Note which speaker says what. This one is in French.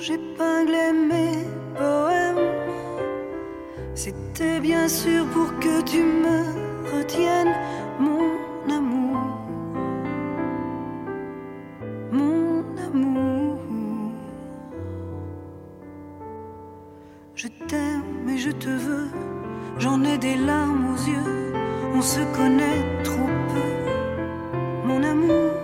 Speaker 1: j'épinglais mes poèmes. C'était bien sûr pour que tu me retiennes, mon amour, mon amour. Je t'aime et je te veux, j'en ai des larmes aux yeux. On se connaît trop peu, mon amour.